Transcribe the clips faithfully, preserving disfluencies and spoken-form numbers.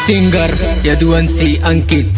Singer Yaduvanshi Ankit.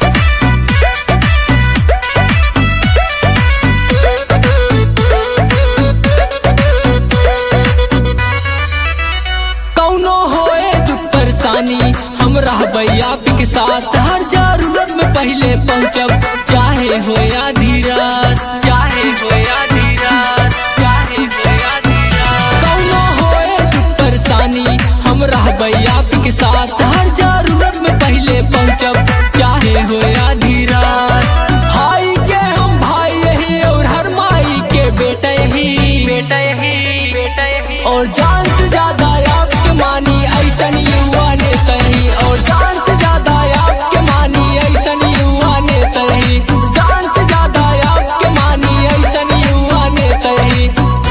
कौनो होए दुख परेशानी हम रहबै आपके साथ, हर जरूरत में पहले पहुँचब, चाहे हो आधी रात, चाहे हो आधी रात, चाहे हो आधी रात। कौनो होए दुख परेशानी हम रहबै आपके साथ, हर जरूरत में पहले पहुँचब, चाहे हो आधी रात। भाई के हम भाई यही और हर माई के बेटा यही, बेटा यही, बेटा यही। और जान से ज्यादा आपके मानी ऐसन युवा नेता ही, और जान से ज्यादा आपके मानी ऐसन युवा नेता ही, जान से ज्यादा आपके मानी ऐसन युवा नेता ही।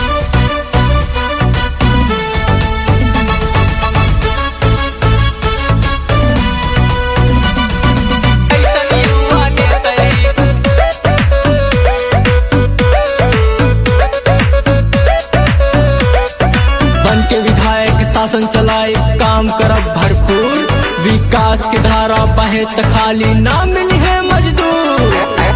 ऐसन युवा नेता ही। बन के विधायक शासन चलाए काम करब भरपूर, विकास के धारा बहे त खाली ना मिली है मजदूर।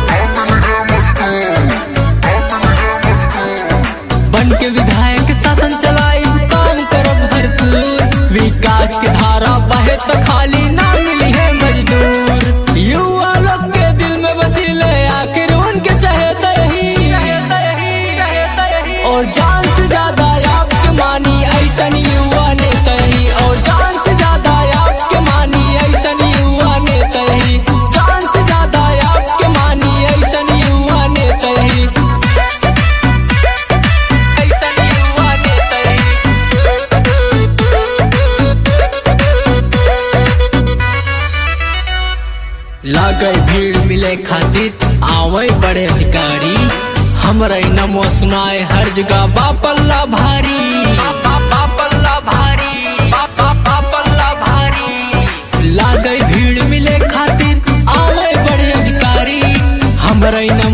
बन के विधायक शासन चलाए काम करब भरपूर, विकास के धारा बहे त खाली ना मिली है मजदूर। युवा लोग के दिल में बसिले आखिर उनके चहेता ही, और जान से ज्यादा आपके मानी ऐसन युवा नेता ही, और जान से ज्यादा आपके मानी ऐसन युवा नेता ही, जान से ज्यादा आपके मानी ऐसन युवा नेता ही, ऐसन युवा नेता ही। लागे भीड़ मिले खातिर आवे बड़े अधिकारी, हमरे नमो सुनाए हर जगह बापल्ला भारी, बापल्ला भारी, बापल्ला भारी। लागे भीड़ मिले खातिर आवे बड़े अधिकारी, हमरे